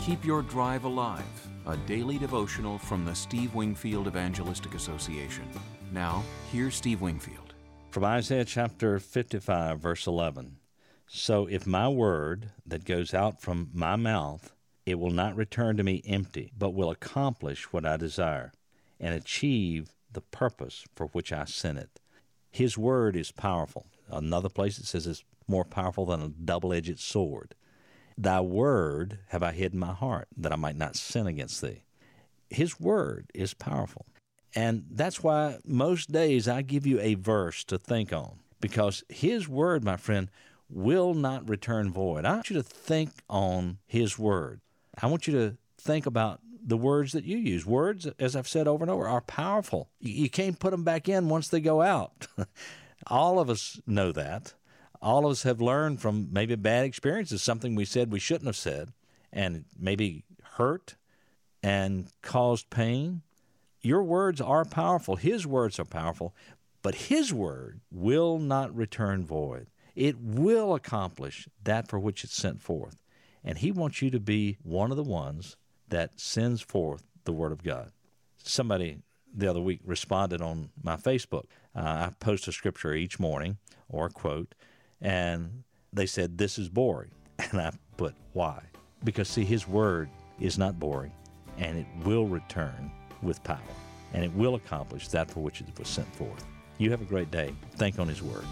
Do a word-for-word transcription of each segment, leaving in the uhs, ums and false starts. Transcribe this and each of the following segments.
Keep Your Drive Alive, a daily devotional from the Steve Wingfield Evangelistic Association. Now, here's Steve Wingfield. From Isaiah chapter fifty-five, verse eleven. So if my word that goes out from my mouth, it will not return to me empty, but will accomplish what I desire and achieve the purpose for which I sent it. His word is powerful. Another place it says it's more powerful than a double-edged sword. Thy word have I hid in my heart, that I might not sin against thee. His word is powerful. And that's why most days I give you a verse to think on, because his word, my friend, will not return void. I want you to think on his word. I want you to think about the words that you use. Words, as I've said over and over, are powerful. You can't put them back in once they go out. All of us know that. All of us have learned from maybe bad experiences, something we said we shouldn't have said, and maybe hurt and caused pain. Your words are powerful. His words are powerful, but his word will not return void. It will accomplish that for which it's sent forth. And he wants you to be one of the ones that sends forth the word of God. Somebody the other week responded on my Facebook. Uh, I post a scripture each morning or a quote, and they said, this is boring. And I put, why? Because, see, his word is not boring, and it will return with power, and it will accomplish that for which it was sent forth. You have a great day. Think on his word.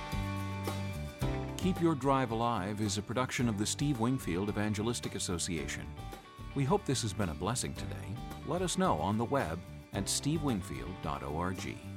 Keep Your Drive Alive is a production of the Steve Wingfield Evangelistic Association. We hope this has been a blessing today. Let us know on the web at steve wingfield dot org.